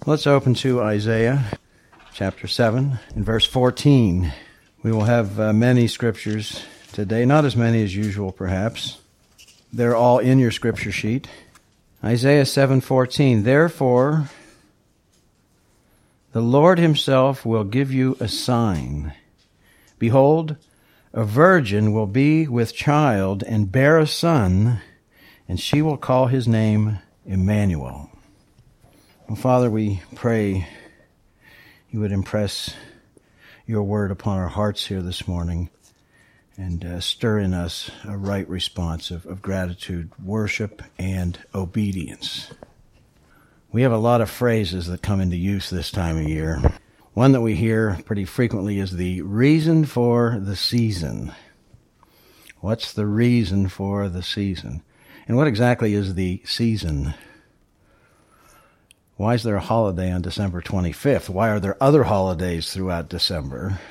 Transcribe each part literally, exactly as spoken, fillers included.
Let's open to Isaiah chapter seven and verse fourteen. We will have uh, many scriptures today, not as many as usual perhaps. They're all in your scripture sheet. Isaiah seven fourteen. Therefore, the Lord himself will give you a sign. Behold, a virgin will be with child and bear a son, and she will call his name Emmanuel. Well, Father, we pray you would impress your word upon our hearts here this morning and uh, stir in us a right response of, of gratitude, worship, and obedience. We have a lot of phrases that come into use this time of year. One that we hear pretty frequently is the reason for the season. What's the reason for the season? And what exactly is the season? Why is there a holiday on December twenty-fifth? Why are there other holidays throughout December?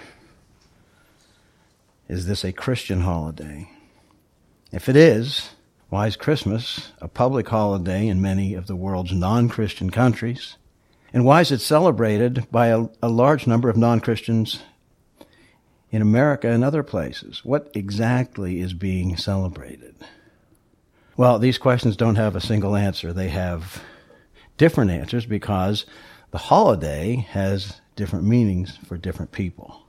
Is this a Christian holiday? If it is, why is Christmas a public holiday in many of the world's non-Christian countries? And why is it celebrated by a, a large number of non-Christians in America and other places? What exactly is being celebrated? Well, these questions don't have a single answer. They have different answers because the holiday has different meanings for different people.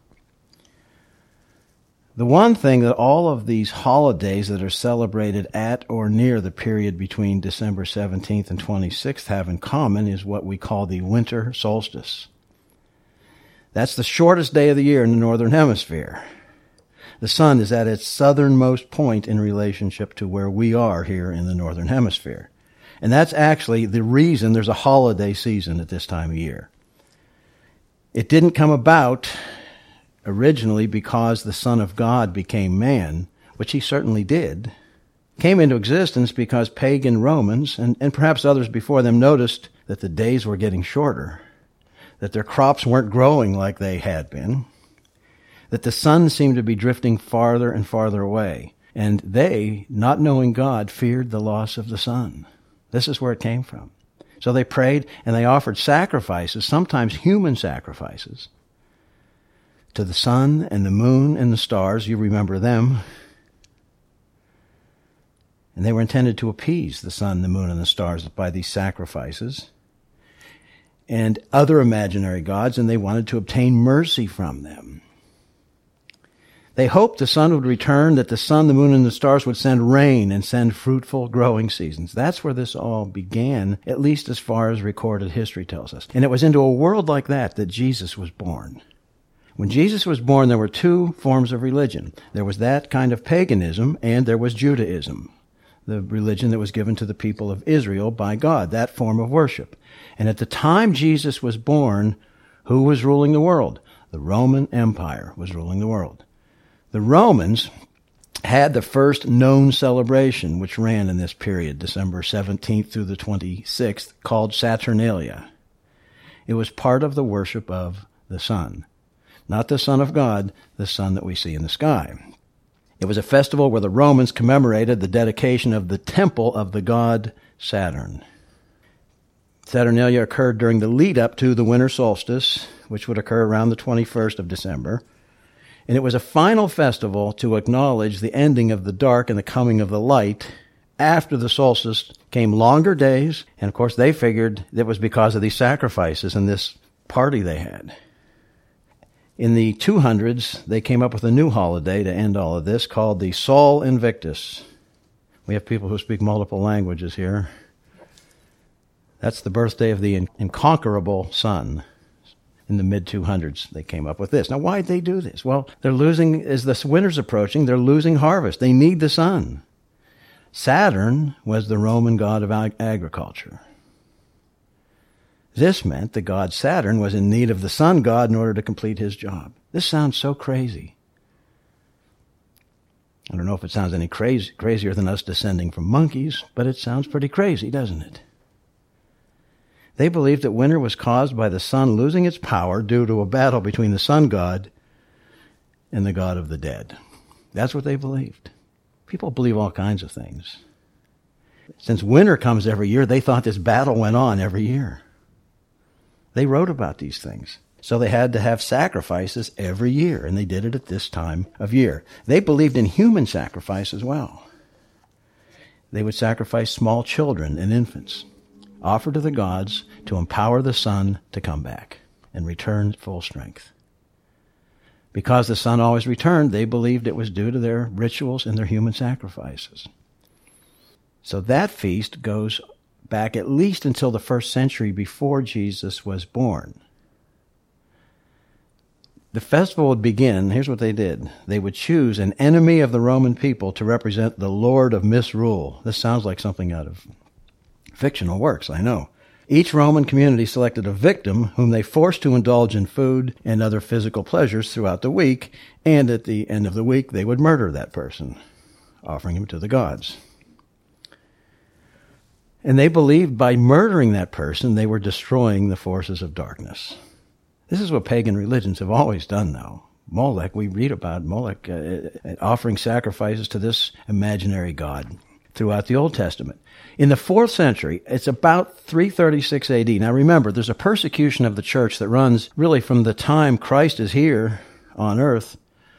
The one thing that all of these holidays that are celebrated at or near the period between December seventeenth and twenty-sixth have in common is what we call the winter solstice. That's the shortest day of the year in the northern hemisphere. The sun is at its southernmost point in relationship to where we are here in the northern hemisphere. And that's actually the reason there's a holiday season at this time of year. It didn't come about originally because the Son of God became man, which he certainly did. Came into existence because pagan Romans, and, and perhaps others before them, noticed that the days were getting shorter, that their crops weren't growing like they had been, that the sun seemed to be drifting farther and farther away, and they, not knowing God, feared the loss of the sun. This is where it came from. So they prayed and they offered sacrifices, sometimes human sacrifices, to the sun and the moon and the stars. You remember them. And they were intended to appease the sun, the moon, and the stars by these sacrifices and other imaginary gods, and they wanted to obtain mercy from them. They hoped the sun would return, that the sun, the moon, and the stars would send rain and send fruitful growing seasons. That's where this all began, at least as far as recorded history tells us. And it was into a world like that that Jesus was born. When Jesus was born, there were two forms of religion. There was that kind of paganism, and there was Judaism, the religion that was given to the people of Israel by God, that form of worship. And at the time Jesus was born, who was ruling the world? The Roman Empire was ruling the world. The Romans had the first known celebration, which ran in this period, December seventeenth through the twenty-sixth, called Saturnalia. It was part of the worship of the sun. Not the Son of God, the sun that we see in the sky. It was a festival where the Romans commemorated the dedication of the temple of the god Saturn. Saturnalia occurred during the lead-up to the winter solstice, which would occur around the twenty-first of December. And it was a final festival to acknowledge the ending of the dark and the coming of the light. After the solstice came longer days, and of course they figured it was because of these sacrifices and this party they had. In the two hundreds, they came up with a new holiday to end all of this called the Sol Invictus. We have people who speak multiple languages here. That's the birthday of the inconquerable sun. In the mid two hundreds, they came up with this. Now, why'd they do this? Well, they're losing, as the winter's approaching, they're losing harvest. They need the sun. Saturn was the Roman god of ag- agriculture. This meant the god Saturn was in need of the sun god in order to complete his job. This sounds so crazy. I don't know if it sounds any crazy, crazier than us descending from monkeys, but it sounds pretty crazy, doesn't it? They believed that winter was caused by the sun losing its power due to a battle between the sun god and the god of the dead. That's what they believed. People believe all kinds of things. Since winter comes every year, they thought this battle went on every year. They wrote about these things. So they had to have sacrifices every year, and they did it at this time of year. They believed in human sacrifice as well. They would sacrifice small children and infants, offer to the gods to empower the Son to come back and return full strength. Because the Son always returned, they believed it was due to their rituals and their human sacrifices. So that feast goes back at least until the first century before Jesus was born. The festival would begin, here's what they did. They would choose an enemy of the Roman people to represent the Lord of Misrule. This sounds like something out of fictional works, I know. Each Roman community selected a victim whom they forced to indulge in food and other physical pleasures throughout the week, and at the end of the week they would murder that person, offering him to the gods. And they believed by murdering that person they were destroying the forces of darkness. This is what pagan religions have always done, though. Molech, we read about Molech uh, offering sacrifices to this imaginary god throughout the Old Testament. In the fourth century, it's about three thirty-six A D. Now remember, there's a persecution of the church that runs really from the time Christ is here on earth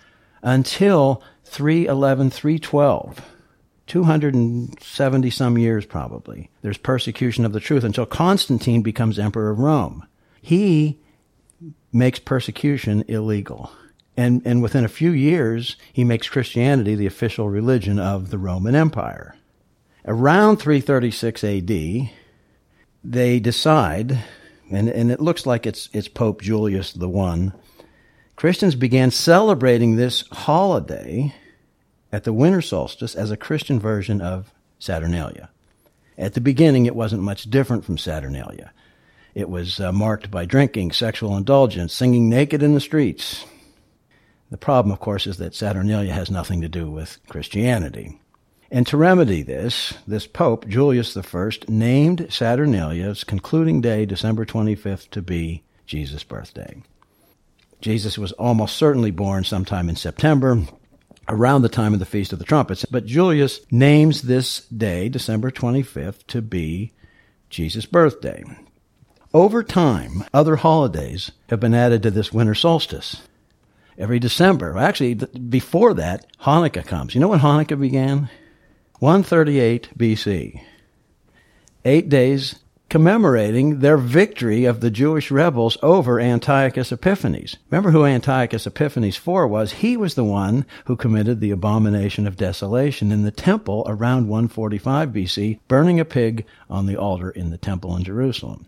until three eleven, three twelve. two hundred seventy some years probably. There's persecution of the truth until Constantine becomes emperor of Rome. He makes persecution illegal. And, and within a few years, he makes Christianity the official religion of the Roman Empire. Around three thirty-six A D, they decide, and, and it looks like it's, it's Pope Julius the One, Christians began celebrating this holiday at the winter solstice as a Christian version of Saturnalia. At the beginning, it wasn't much different from Saturnalia. It was uh, marked by drinking, sexual indulgence, singing naked in the streets. The problem, of course, is that Saturnalia has nothing to do with Christianity. And to remedy this, this Pope, Julius the First, named Saturnalia's concluding day, December twenty-fifth, to be Jesus' birthday. Jesus was almost certainly born sometime in September, around the time of the Feast of the Trumpets. But Julius names this day, December twenty-fifth, to be Jesus' birthday. Over time, other holidays have been added to this winter solstice. Every December, actually, before that, Hanukkah comes. You know when Hanukkah began? one thirty-eight B C. Eight days commemorating their victory of the Jewish rebels over Antiochus Epiphanes. Remember who Antiochus Epiphanes the fourth was? He was the one who committed the abomination of desolation in the temple around one forty-five B C, burning a pig on the altar in the temple in Jerusalem.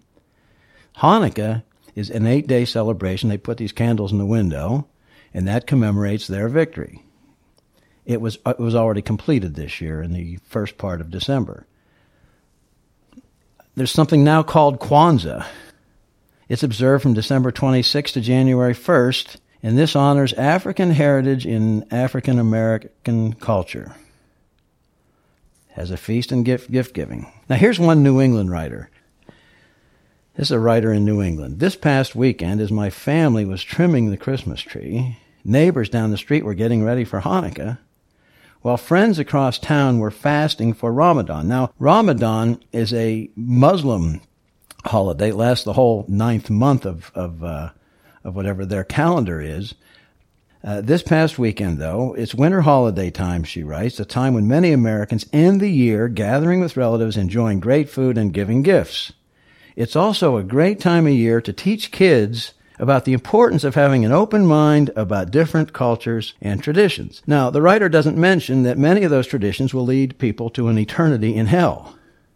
Hanukkah is an eight-day celebration. They put these candles in the window, and that commemorates their victory. It was it was already completed this year in the first part of December. There's something now called Kwanzaa. It's observed from December twenty-sixth to January first, and this honors African heritage in African American culture. Has a feast and gift gift giving. Now here's one New England writer. This is a writer in New England. This past weekend, as my family was trimming the Christmas tree, neighbors down the street were getting ready for Hanukkah, while friends across town were fasting for Ramadan. Now, Ramadan is a Muslim holiday. It lasts the whole ninth month of of, uh, of whatever their calendar is. Uh, this past weekend, though, it's winter holiday time, she writes, a time when many Americans end the year gathering with relatives, enjoying great food, and giving gifts. It's also a great time of year to teach kids about the importance of having an open mind about different cultures and traditions. Now, the writer doesn't mention that many of those traditions will lead people to an eternity in hell.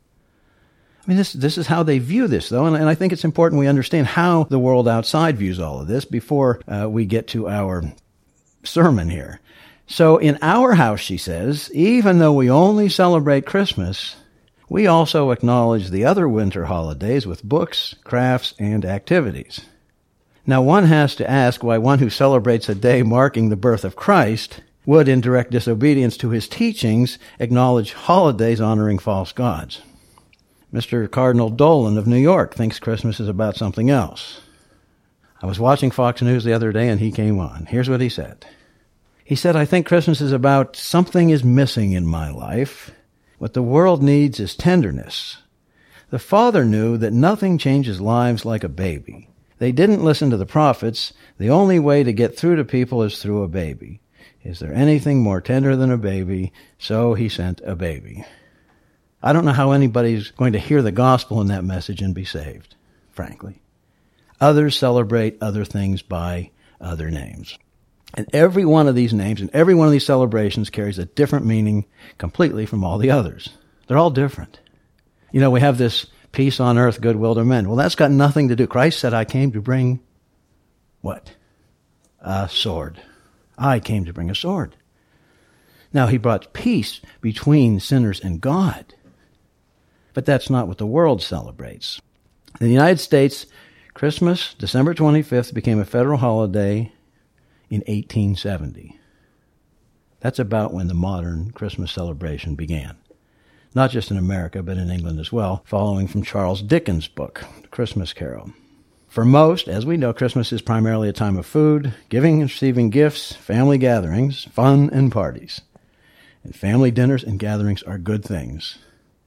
I mean, this this is how they view this, though, and, and I think it's important we understand how the world outside views all of this before uh, we get to our sermon here. So in our house, she says, even though we only celebrate Christmas, we also acknowledge the other winter holidays with books, crafts, and activities. Now, one has to ask why one who celebrates a day marking the birth of Christ would, in direct disobedience to his teachings, acknowledge holidays honoring false gods. Mister Cardinal Dolan of New York thinks Christmas is about something else. I was watching Fox News the other day and he came on. Here's what he said. He said, I think Christmas is about something is missing in my life. What the world needs is tenderness. The Father knew that nothing changes lives like a baby. They didn't listen to the prophets. The only way to get through to people is through a baby. Is there anything more tender than a baby? So he sent a baby. I don't know how anybody's going to hear the gospel in that message and be saved, frankly. Others celebrate other things by other names. And every one of these names and every one of these celebrations carries a different meaning completely from all the others. They're all different. You know, we have this peace on earth, goodwill to men. Well, that's got nothing to do. Christ said, I came to bring what? A sword. I came to bring a sword. Now, he brought peace between sinners and God. But that's not what the world celebrates. In the United States, Christmas, December twenty-fifth, became a federal holiday in eighteen seventy. That's about when the modern Christmas celebration began. Not just in America, but in England as well, following from Charles Dickens' book, The Christmas Carol. For most, as we know, Christmas is primarily a time of food, giving and receiving gifts, family gatherings, fun, and parties. And family dinners and gatherings are good things.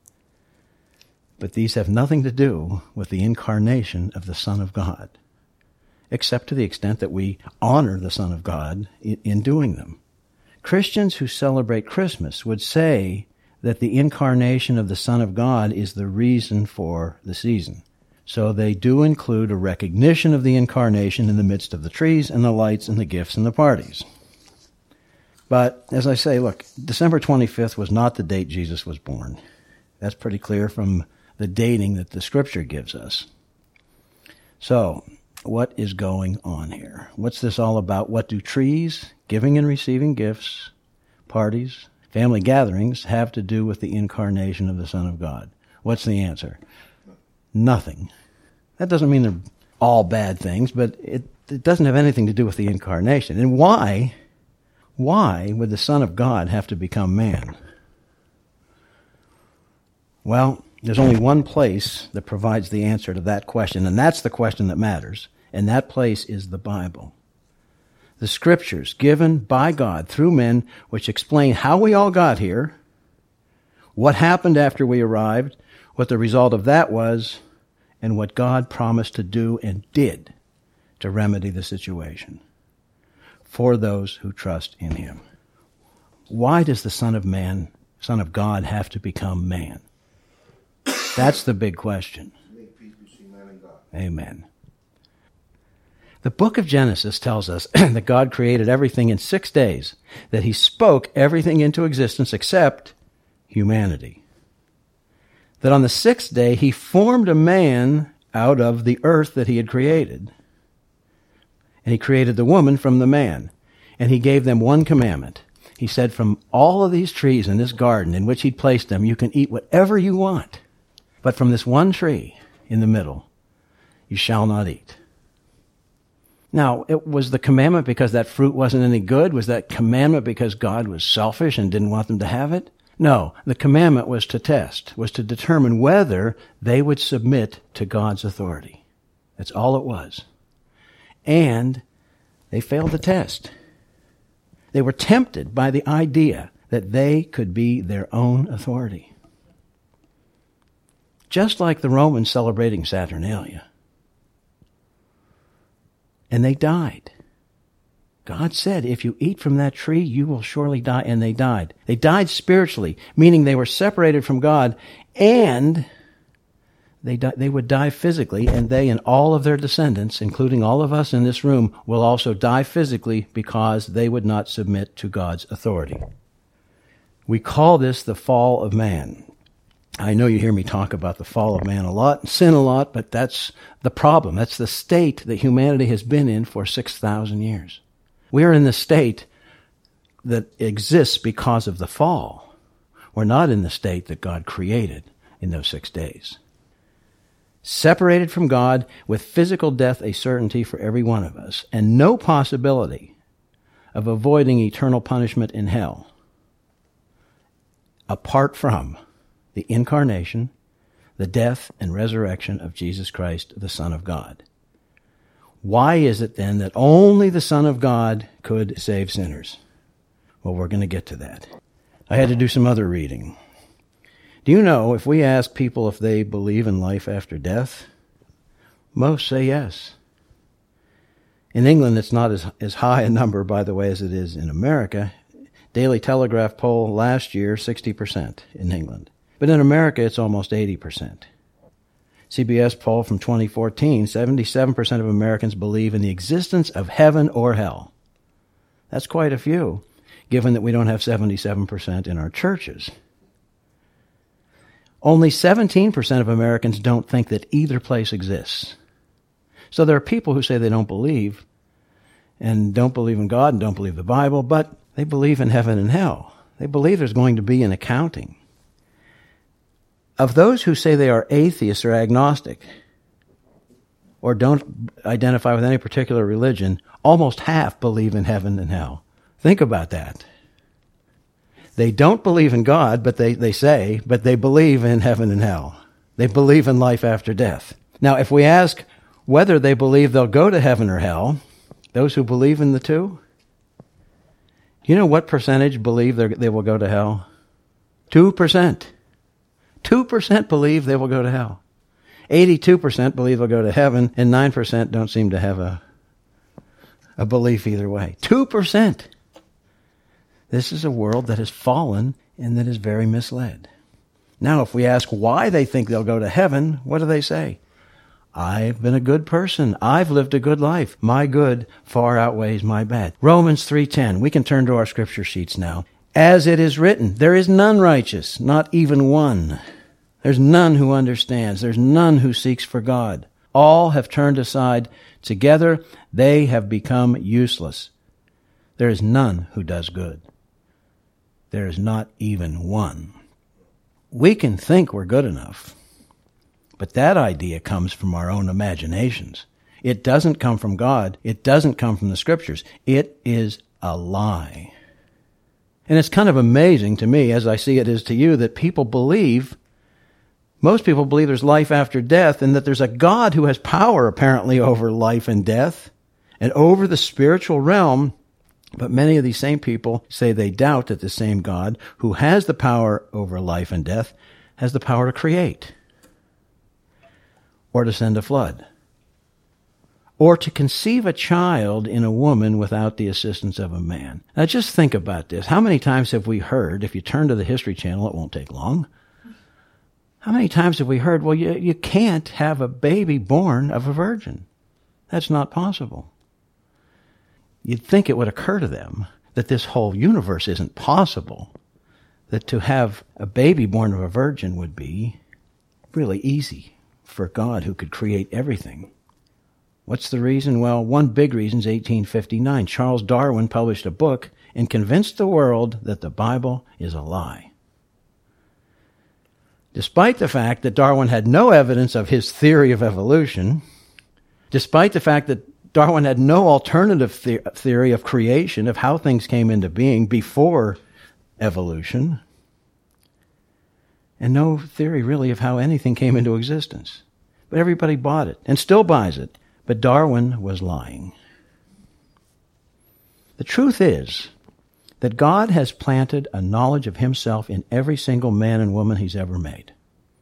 But these have nothing to do with the incarnation of the Son of God, except to the extent that we honor the Son of God in, in doing them. Christians who celebrate Christmas would say that the incarnation of the Son of God is the reason for the season. So they do include a recognition of the incarnation in the midst of the trees and the lights and the gifts and the parties. But, as I say, look, December twenty-fifth was not the date Jesus was born. That's pretty clear from the dating that the Scripture gives us. So, what is going on here? What's this all about? What do trees, giving and receiving gifts, parties, family gatherings have to do with the incarnation of the Son of God? What's the answer? Nothing. That doesn't mean they're all bad things, but it, it doesn't have anything to do with the incarnation. And why, why would the Son of God have to become man? Well, there's only one place that provides the answer to that question, and that's the question that matters, and that place is the Bible. The Scriptures given by God through men, which explain how we all got here, what happened after we arrived, what the result of that was, and what God promised to do and did to remedy the situation for those who trust in Him. Why does the Son of Man, Son of God, have to become man? That's the big question. Amen. The book of Genesis tells us that God created everything in six days, that He spoke everything into existence except humanity. That on the sixth day He formed a man out of the earth that He had created. And He created the woman from the man. And He gave them one commandment. He said, from all of these trees in this garden in which He'd placed them, you can eat whatever you want. But from this one tree in the middle, you shall not eat. Now, it was the commandment because that fruit wasn't any good? Was that commandment because God was selfish and didn't want them to have it? No, the commandment was to test, was to determine whether they would submit to God's authority. That's all it was. And they failed the test. They were tempted by the idea that they could be their own authority. Just like the Romans celebrating Saturnalia. And they died. God said, if you eat from that tree, you will surely die. And they died. They died spiritually, meaning they were separated from God, and they di- they would die physically, and they and all of their descendants, including all of us in this room, will also die physically because they would not submit to God's authority. We call this the fall of man. I know you hear me talk about the fall of man a lot, sin a lot, but that's the problem. That's the state that humanity has been in for six thousand years. We are in the state that exists because of the fall. We're not in the state that God created in those six days. Separated from God, with physical death a certainty for every one of us, and no possibility of avoiding eternal punishment in hell, apart from the incarnation, the death and resurrection of Jesus Christ, the Son of God. Why is it then that only the Son of God could save sinners? Well, we're going to get to that. I had to do some other reading. Do you know, if we ask people if they believe in life after death, most say yes. In England, it's not as, as high a number, by the way, as it is in America. Daily Telegraph poll last year, sixty percent in England. But in America, it's almost eighty percent. C B S poll from twenty fourteen, seventy-seven percent of Americans believe in the existence of heaven or hell. That's quite a few, given that we don't have seventy-seven percent in our churches. Only seventeen percent of Americans don't think that either place exists. So there are people who say they don't believe, and don't believe in God and don't believe the Bible, but they believe in heaven and hell. They believe there's going to be an accounting. Of those who say they are atheists or agnostic, or don't identify with any particular religion, almost half believe in heaven and hell. Think about that. They don't believe in God, but they, they say, but they believe in heaven and hell. They believe in life after death. Now, if we ask whether they believe they'll go to heaven or hell, those who believe in the two, you know what percentage believe they will go to hell? Two percent. Two percent believe they will go to hell. Eighty-two percent believe they'll go to heaven, and nine percent don't seem to have a, a belief either way. Two percent. This is a world that has fallen and that is very misled. Now, if we ask why they think they'll go to heaven, what do they say? I've been a good person. I've lived a good life. My good far outweighs my bad. Romans three ten. We can turn to our scripture sheets now. As it is written, there is none righteous, not even one. There's none who understands. There's none who seeks for God. All have turned aside. Together they have become useless. There is none who does good. There is not even one. We can think we're good enough, but that idea comes from our own imaginations. It doesn't come from God. It doesn't come from the Scriptures. It is a lie. And it's kind of amazing to me, as I see it is to you, that people believe, most people believe there's life after death, and that there's a God who has power apparently over life and death and over the spiritual realm. But many of these same people say they doubt that the same God who has the power over life and death has the power to create, or to send a flood, or to conceive a child in a woman without the assistance of a man. Now just think about this. How many times have we heard, if you turn to the History Channel, it won't take long, how many times have we heard, well, you, you can't have a baby born of a virgin. That's not possible. You'd think it would occur to them that this whole universe isn't possible, that to have a baby born of a virgin would be really easy for God who could create everything. What's the reason? Well, one big reason is eighteen fifty-nine. Charles Darwin published a book and convinced the world that the Bible is a lie. Despite the fact that Darwin had no evidence of his theory of evolution, despite the fact that Darwin had no alternative the- theory of creation, of how things came into being before evolution, and no theory really of how anything came into existence. But everybody bought it and still buys it. But Darwin was lying. The truth is that God has planted a knowledge of himself in every single man and woman he's ever made.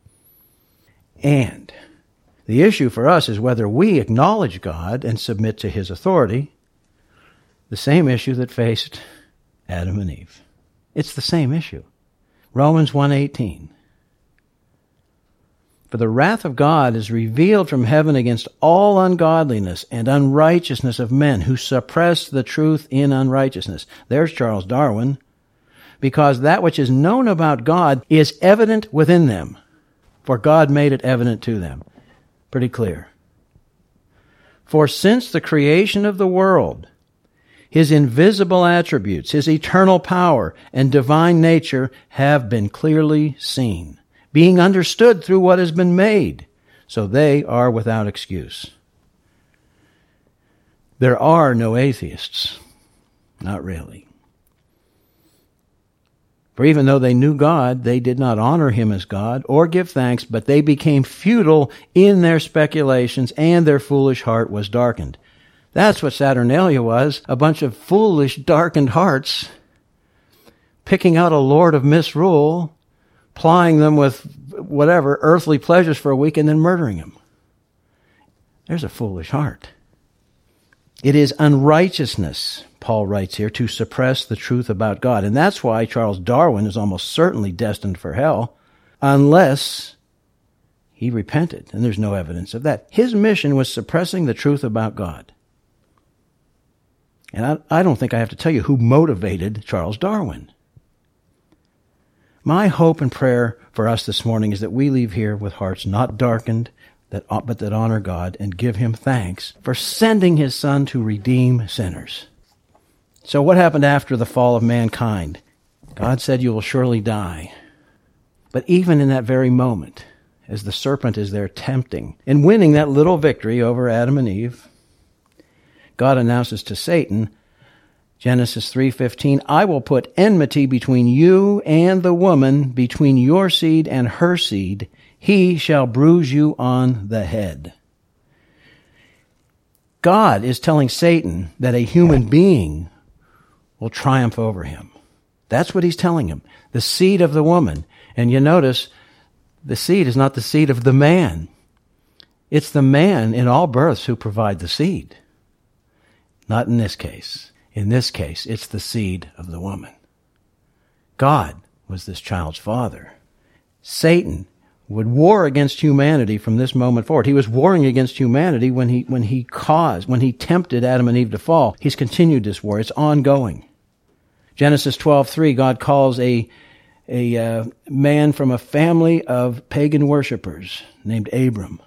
And the issue for us is whether we acknowledge God and submit to his authority, the same issue that faced Adam and Eve. It's the same issue. Romans one eighteen. For the wrath of God is revealed from heaven against all ungodliness and unrighteousness of men who suppress the truth in unrighteousness. There's Charles Darwin. Because that which is known about God is evident within them, for God made it evident to them. Pretty clear. For since the creation of the world, his invisible attributes, his eternal power and divine nature have been clearly seen, being understood through what has been made, so they are without excuse. There are no atheists. Not really. For even though they knew God, they did not honor him as God or give thanks, but they became futile in their speculations, and their foolish heart was darkened. That's what Saturnalia was, a bunch of foolish, darkened hearts, picking out a lord of misrule, plying them with whatever, earthly pleasures for a week, and then murdering him. There's a foolish heart. It is unrighteousness, Paul writes here, to suppress the truth about God. And that's why Charles Darwin is almost certainly destined for hell unless he repented. And there's no evidence of that. His mission was suppressing the truth about God. And I, I don't think I have to tell you who motivated Charles Darwin. My hope and prayer for us this morning is that we leave here with hearts not darkened, that, but that honor God and give him thanks for sending his Son to redeem sinners. So what happened after the fall of mankind? God said, you will surely die. But even in that very moment, as the serpent is there tempting and winning that little victory over Adam and Eve, God announces to Satan, Genesis three fifteen, I will put enmity between you and the woman, between your seed and her seed. He shall bruise you on the head. God is telling Satan that a human being will triumph over him. That's what he's telling him. The seed of the woman. And you notice, the seed is not the seed of the man. It's the man in all births who provide the seed. Not in this case. In this case, it's the seed of the woman. God was this child's father. Satan would war against humanity from this moment forward. He was warring against humanity when he when he caused, when he tempted Adam and Eve to fall. He's continued this war. It's ongoing. Genesis twelve three, God calls a a uh, man from a family of pagan worshipers named Abram.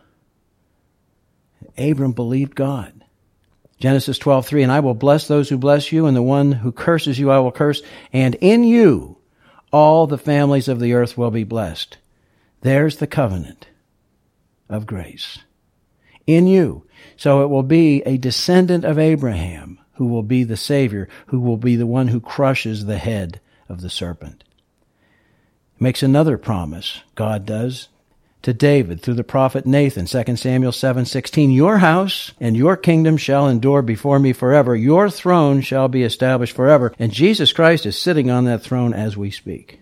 Abram believed God. Genesis twelve three, and I will bless those who bless you, and the one who curses you I will curse, and in you all the families of the earth will be blessed. There's the covenant of grace. In you. So it will be a descendant of Abraham who will be the Savior, who will be the one who crushes the head of the serpent. Makes another promise, God does, to David through the prophet Nathan, Second Samuel seven sixteen, your house and your kingdom shall endure before me forever. Your throne shall be established forever. And Jesus Christ is sitting on that throne as we speak.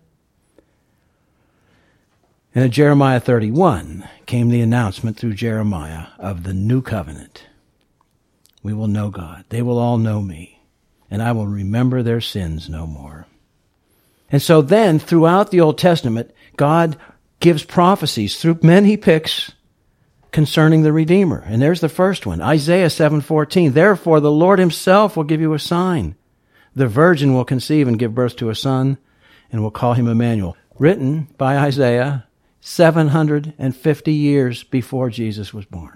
And in Jeremiah thirty-one came the announcement through Jeremiah of the new covenant. We will know God. They will all know me, and I will remember their sins no more. And so then, throughout the Old Testament, God gives prophecies through men he picks concerning the Redeemer. And there's the first one, Isaiah seven fourteen. Therefore the Lord himself will give you a sign. The virgin will conceive and give birth to a son, and will call him Emmanuel. Written by Isaiah seven hundred fifty years before Jesus was born.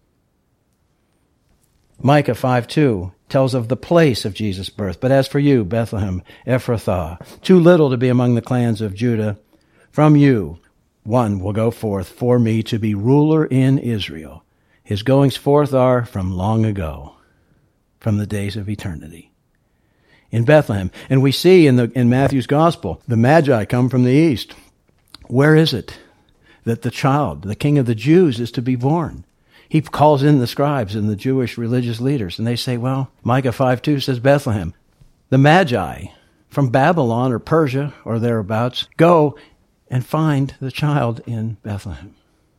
Micah five two tells of the place of Jesus' birth. But as for you, Bethlehem, Ephrathah, too little to be among the clans of Judah, from you one will go forth for me to be ruler in Israel. His goings forth are from long ago, from the days of eternity. In Bethlehem. And we see in the in Matthew's gospel, the Magi come from the east. Where is it that the child, the King of the Jews, is to be born? He calls in the scribes and the Jewish religious leaders, and they say, well, Micah five two says Bethlehem. The Magi from Babylon or Persia or thereabouts go and find the child in Bethlehem.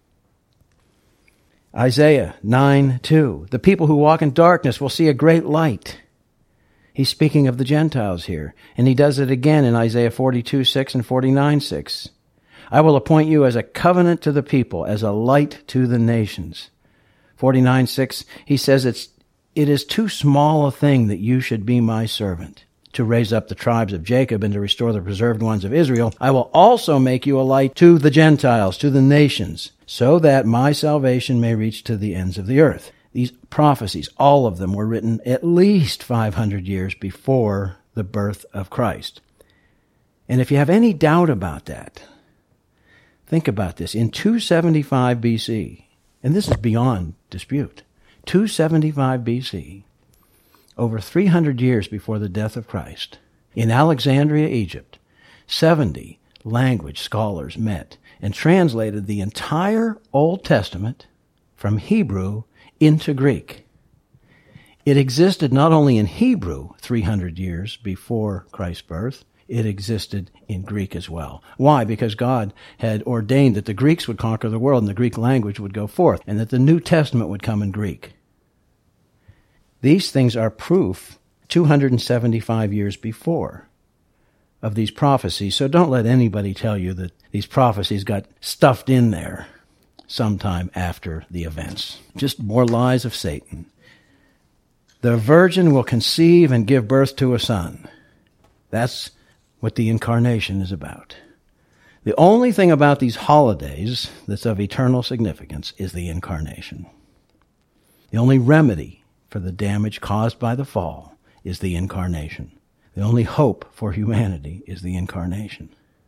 Isaiah nine two, the people who walk in darkness will see a great light. He's speaking of the Gentiles here, and he does it again in Isaiah forty-two six and forty-nine six. I will appoint you as a covenant to the people, as a light to the nations. forty-nine six, he says, it's, it is too small a thing that you should be my servant, to raise up the tribes of Jacob and to restore the preserved ones of Israel. I will also make you a light to the Gentiles, to the nations, so that my salvation may reach to the ends of the earth. These prophecies, all of them, were written at least five hundred years before the birth of Christ. And if you have any doubt about that, think about this. In two seventy-five B C, and this is beyond dispute, two seventy-five B C, over three hundred years before the death of Christ, in Alexandria, Egypt, seventy language scholars met and translated the entire Old Testament from Hebrew into Greek. It existed not only in Hebrew three hundred years before Christ's birth, it existed in Greek as well. Why? Because God had ordained that the Greeks would conquer the world and the Greek language would go forth, and that the New Testament would come in Greek. These things are proof two hundred seventy-five years before of these prophecies. So don't let anybody tell you that these prophecies got stuffed in there sometime after the events. Just more lies of Satan. The virgin will conceive and give birth to a son. That's what the incarnation is about. The only thing about these holidays that's of eternal significance is the incarnation. The only remedy for the damage caused by the fall is the incarnation. The only hope for humanity is the incarnation.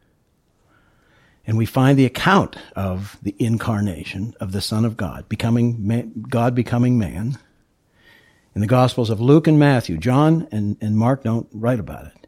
And we find the account of the incarnation of the Son of God, becoming man, God becoming man, in the Gospels of Luke and Matthew. John and, and Mark don't write about it.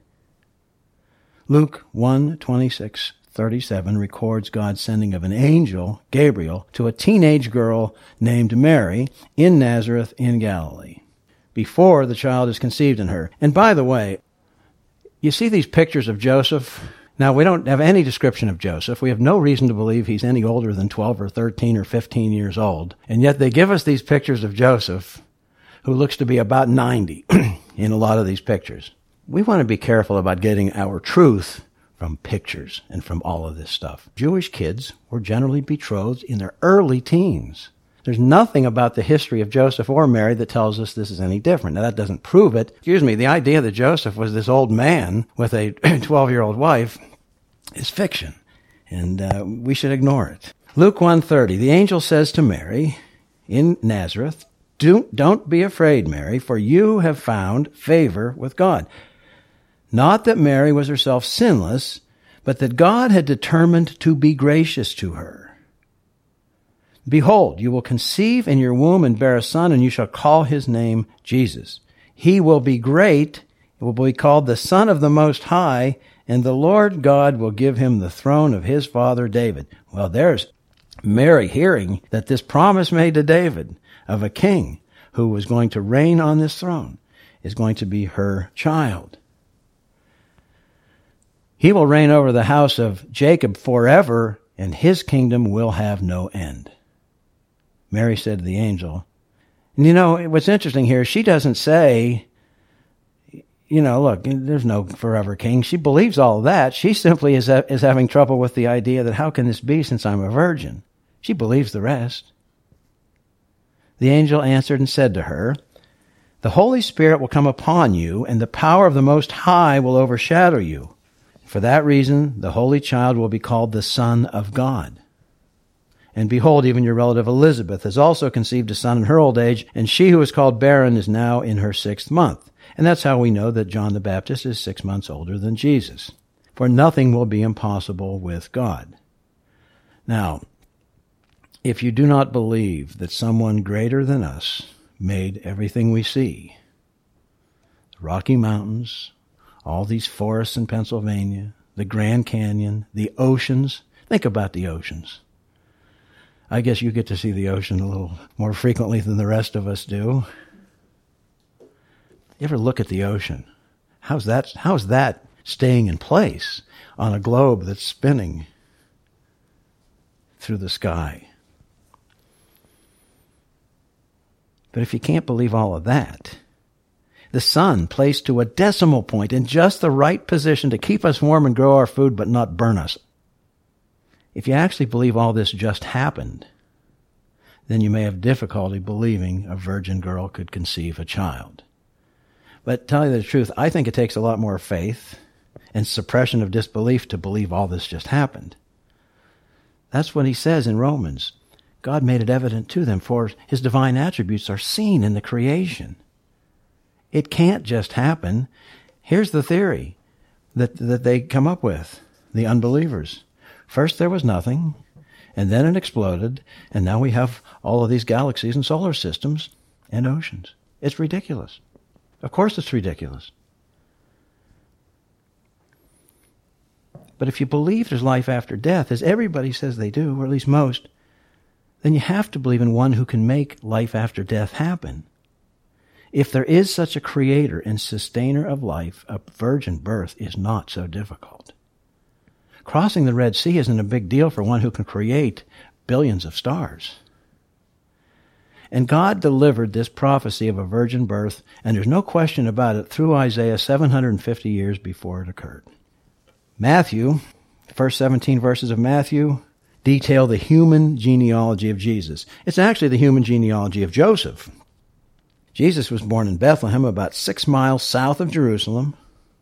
Luke one, twenty-six, thirty-seven records God's sending of an angel, Gabriel, to a teenage girl named Mary in Nazareth in Galilee, before the child is conceived in her. And by the way, you see these pictures of Joseph? Now, we don't have any description of Joseph. We have no reason to believe he's any older than twelve or thirteen or fifteen years old. And yet they give us these pictures of Joseph, who looks to be about ninety in a lot of these pictures. We want to be careful about getting our truth from pictures and from all of this stuff. Jewish kids were generally betrothed in their early teens. There's nothing about the history of Joseph or Mary that tells us this is any different. Now, that doesn't prove it. Excuse me, the idea that Joseph was this old man with a twelve-year-old wife is fiction, and uh, we should ignore it. Luke one thirty, the angel says to Mary in Nazareth, Do, don't be afraid, Mary, for you have found favor with God. Not that Mary was herself sinless, but that God had determined to be gracious to her. Behold, you will conceive in your womb and bear a son, and you shall call his name Jesus. He will be great, will be called the Son of the Most High, and the Lord God will give him the throne of his father David. Well, there's Mary hearing that this promise made to David of a king who was going to reign on this throne is going to be her child. He will reign over the house of Jacob forever, and his kingdom will have no end. Mary said to the angel, and you know, what's interesting here, she doesn't say, you know, look, there's no forever king. She believes all of that. She simply is, is having trouble with the idea that how can this be since I'm a virgin? She believes the rest. The angel answered and said to her, the Holy Spirit will come upon you, and the power of the Most High will overshadow you. For that reason, the Holy Child will be called the Son of God. And behold, even your relative Elizabeth has also conceived a son in her old age, and she who is called barren is now in her sixth month. And that's how we know that John the Baptist is six months older than Jesus. For nothing will be impossible with God. Now, if you do not believe that someone greater than us made everything we see, the Rocky Mountains, all these forests in Pennsylvania, the Grand Canyon, the oceans. Think about the oceans. I guess you get to see the ocean a little more frequently than the rest of us do. You ever look at the ocean? How's that, how's that staying in place on a globe that's spinning through the sky? But if you can't believe all of that, the sun placed to a decimal point in just the right position to keep us warm and grow our food but not burn us. If you actually believe all this just happened, then you may have difficulty believing a virgin girl could conceive a child. But tell you the truth, I think it takes a lot more faith and suppression of disbelief to believe all this just happened. That's what he says in Romans. God made it evident to them, for his divine attributes are seen in the creation. It can't just happen. Here's the theory that, that they come up with, the unbelievers. First there was nothing, and then it exploded, and now we have all of these galaxies and solar systems and oceans. It's ridiculous. Of course it's ridiculous. But if you believe there's life after death, as everybody says they do, or at least most, then you have to believe in one who can make life after death happen. If there is such a creator and sustainer of life, a virgin birth is not so difficult. Crossing the Red Sea isn't a big deal for one who can create billions of stars. And God delivered this prophecy of a virgin birth, and there's no question about it, through Isaiah seven hundred fifty years before it occurred. Matthew, the first seventeen verses of Matthew, detail the human genealogy of Jesus. It's actually the human genealogy of Joseph. Jesus was born in Bethlehem, about six miles south of Jerusalem,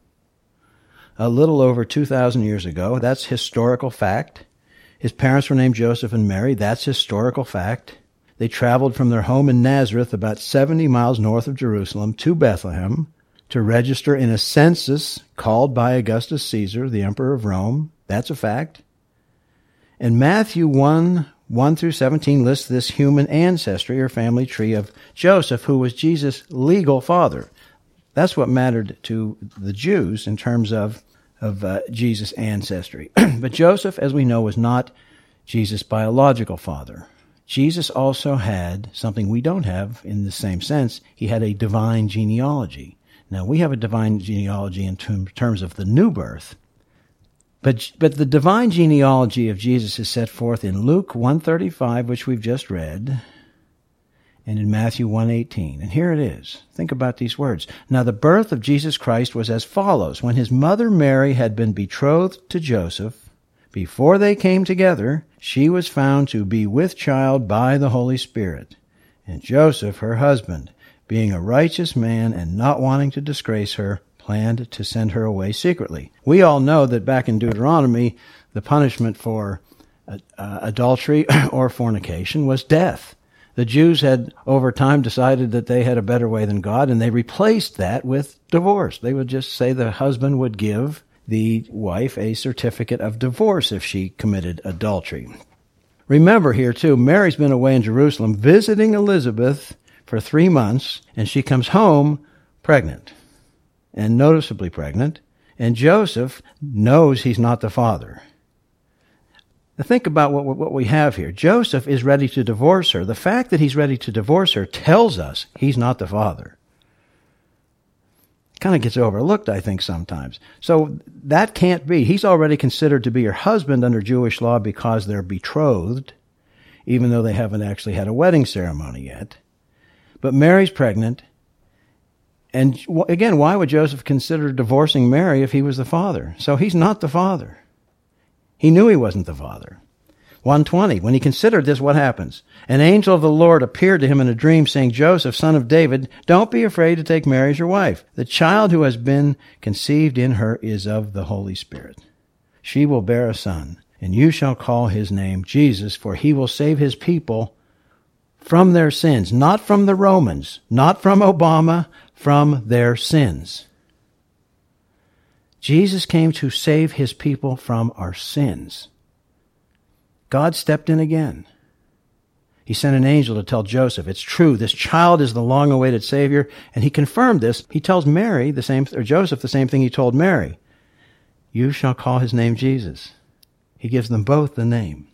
a little over two thousand years ago. That's historical fact. His parents were named Joseph and Mary. That's historical fact. They traveled from their home in Nazareth, about seventy miles north of Jerusalem, to Bethlehem to register in a census called by Augustus Caesar, the emperor of Rome. That's a fact. And Matthew one, one through seventeen lists this human ancestry or family tree of Joseph, who was Jesus' legal father. That's what mattered to the Jews in terms of, of uh, Jesus' ancestry. But Joseph, as we know, was not Jesus' biological father. Jesus also had something we don't have in the same sense. He had a divine genealogy. Now, we have a divine genealogy in terms of the new birth. But, but the divine genealogy of Jesus is set forth in Luke one thirty-five, which we've just read, and in Matthew one eighteen. And here it is. Think about these words. Now, the birth of Jesus Christ was as follows. When his mother Mary had been betrothed to Joseph, before they came together, she was found to be with child by the Holy Spirit. And Joseph, her husband, being a righteous man and not wanting to disgrace her, planned to send her away secretly. We all know that back in Deuteronomy, the punishment for uh, uh, adultery or fornication was death. The Jews had, over time, decided that they had a better way than God, and they replaced that with divorce. They would just say the husband would give the wife a certificate of divorce if she committed adultery. Remember here, too, Mary's been away in Jerusalem visiting Elizabeth for three months, and she comes home pregnant, and noticeably pregnant, and Joseph knows he's not the father. Now think about what, what we have here. Joseph is ready to divorce her. The fact that he's ready to divorce her tells us he's not the father. Kind of gets overlooked, I think, sometimes. So that can't be. He's already considered to be her husband under Jewish law because they're betrothed, even though they haven't actually had a wedding ceremony yet. But Mary's pregnant. And again, why would Joseph consider divorcing Mary if he was the father? So he's not the father. He knew he wasn't the father. one twenty, when he considered this, what happens? An angel of the Lord appeared to him in a dream, saying, Joseph, son of David, don't be afraid to take Mary as your wife. The child who has been conceived in her is of the Holy Spirit. She will bear a son, and you shall call his name Jesus, for he will save his people from their sins, not from the Romans, not from Obama, from their sins. Jesus came to save his people from our sins. God stepped in again. He sent an angel to tell Joseph, it's true, this child is the long-awaited Savior, and he confirmed this. He tells Mary the same, or Joseph the same thing he told Mary. You shall call his name Jesus. He gives them both the name.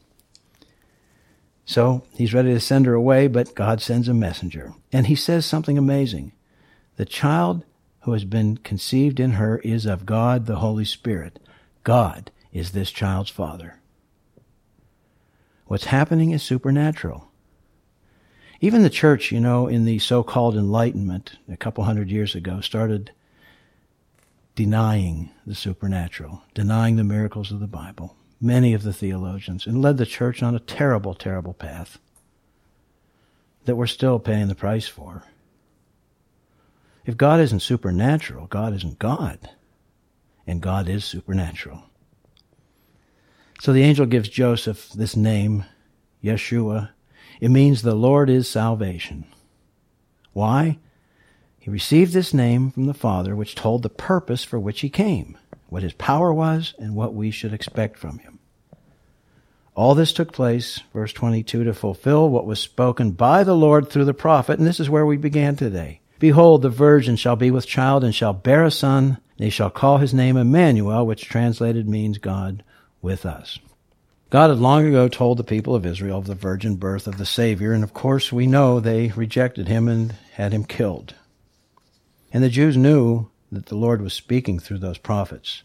So he's ready to send her away, but God sends a messenger. And he says something amazing. The child who has been conceived in her is of God, the Holy Spirit. God is this child's father. What's happening is supernatural. Even the church, you know, in the so-called Enlightenment a couple hundred years ago, started denying the supernatural, denying the miracles of the Bible, many of the theologians, and led the church on a terrible, terrible path that we're still paying the price for. If God isn't supernatural, God isn't God, and God is supernatural. So the angel gives Joseph this name, Yeshua. It means the Lord is salvation. Why? He received this name from the Father, which told the purpose for which he came, what his power was, and what we should expect from him. All this took place, verse twenty-two, to fulfill what was spoken by the Lord through the prophet, and this is where we began today. Behold, the virgin shall be with child and shall bear a son. They shall call his name Emmanuel, which translated means God with us. God had long ago told the people of Israel of the virgin birth of the Savior, and of course we know they rejected him and had him killed. And the Jews knew that the Lord was speaking through those prophets.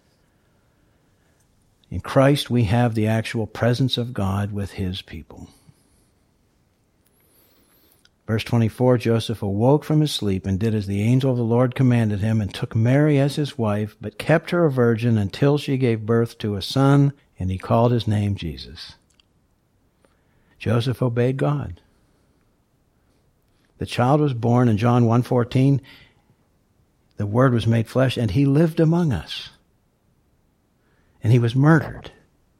In Christ we have the actual presence of God with his people. Verse twenty-four, Joseph awoke from his sleep and did as the angel of the Lord commanded him, and took Mary as his wife, but kept her a virgin until she gave birth to a son, and he called his name Jesus. Joseph obeyed God. The child was born in John one fourteen. The Word was made flesh, and he lived among us. And he was murdered.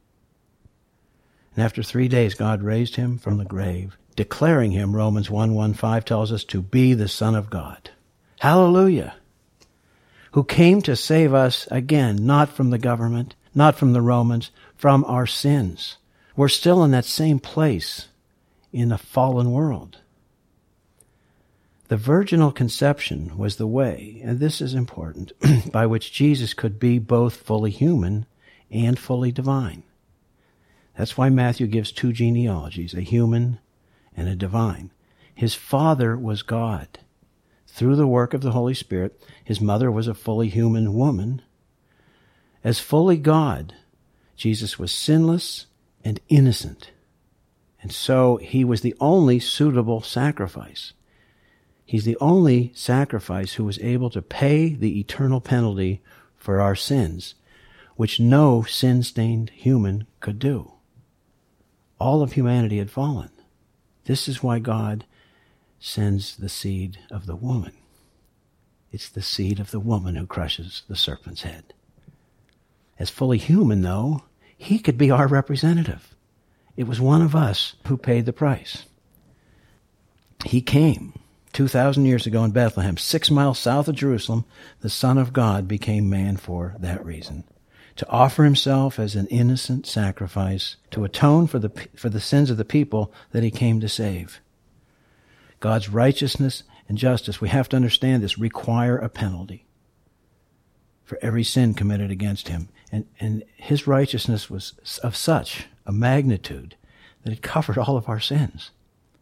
And after three days, God raised him from the grave, declaring him, Romans one one five tells us, to be the Son of God. Hallelujah! Who came to save us, again, not from the government, not from the Romans, from our sins. We're still in that same place in a fallen world. The virginal conception was the way, and this is important, by which Jesus could be both fully human and fully divine. That's why Matthew gives two genealogies, a human and a divine. His father was God. Through the work of the Holy Spirit, his mother was a fully human woman. As fully God, Jesus was sinless and innocent. And so he was the only suitable sacrifice. He's the only sacrifice who was able to pay the eternal penalty for our sins, which no sin-stained human could do. All of humanity had fallen. This is why God sends the seed of the woman. It's the seed of the woman who crushes the serpent's head. As fully human, though, he could be our representative. It was one of us who paid the price. He came. Two thousand years ago in Bethlehem, six miles south of Jerusalem, the Son of God became man for that reason. To offer himself as an innocent sacrifice, to atone for the, for the sins of the people that he came to save. God's righteousness and justice, we have to understand this, require a penalty for every sin committed against him. And, and his righteousness was of such a magnitude that it covered all of our sins.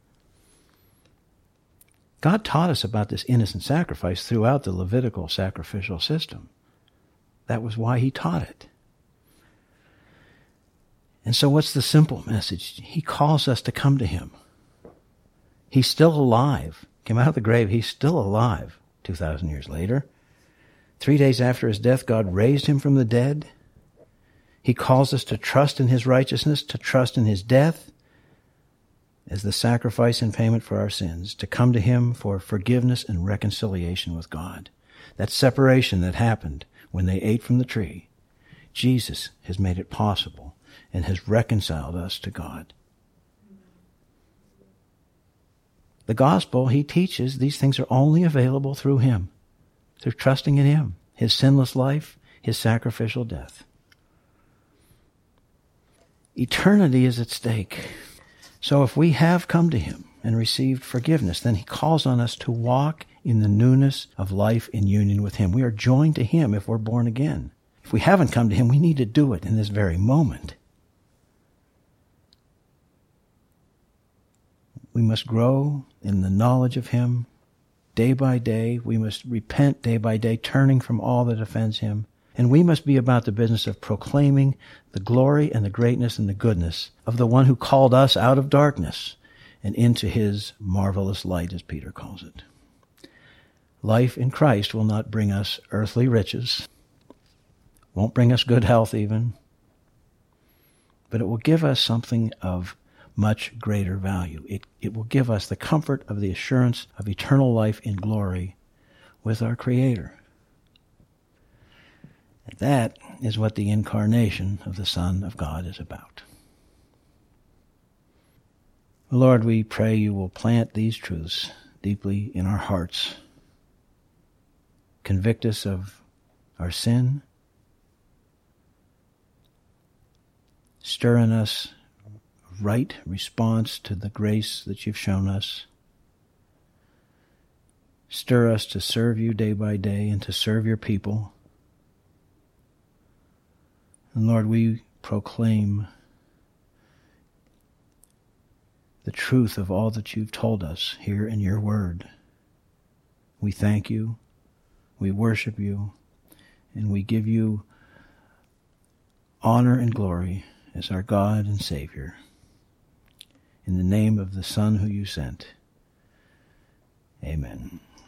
God taught us about this innocent sacrifice throughout the Levitical sacrificial system. That was why he taught it. And so what's the simple message? He calls us to come to him. He's still alive. Came out of the grave. He's still alive two thousand years later. Three days after his death, God raised him from the dead. He calls us to trust in his righteousness, to trust in his death as the sacrifice and payment for our sins, to come to him for forgiveness and reconciliation with God. That separation that happened when they ate from the tree, Jesus has made it possible and has reconciled us to God. The gospel, he teaches, these things are only available through him, through trusting in him, his sinless life, his sacrificial death. Eternity is at stake. So if we have come to him and received forgiveness, then he calls on us to walk in the newness of life in union with him. We are joined to him if we're born again. If we haven't come to him, we need to do it in this very moment. We must grow in the knowledge of him day by day. We must repent day by day, turning from all that offends him. And we must be about the business of proclaiming the glory and the greatness and the goodness of the one who called us out of darkness and into his marvelous light, as Peter calls it. Life in Christ will not bring us earthly riches, won't bring us good health even, but it will give us something of much greater value. It, it will give us the comfort of the assurance of eternal life in glory with our Creator. And that is what the incarnation of the Son of God is about. Lord, we pray you will plant these truths deeply in our hearts. Convict us of our sin. Stir in us right response to the grace that you've shown us. Stir us to serve you day by day and to serve your people. And Lord, we proclaim the truth of all that you've told us here in your word. We thank you, we worship you, and we give you honor and glory as our God and Savior. In the name of the Son who you sent. Amen.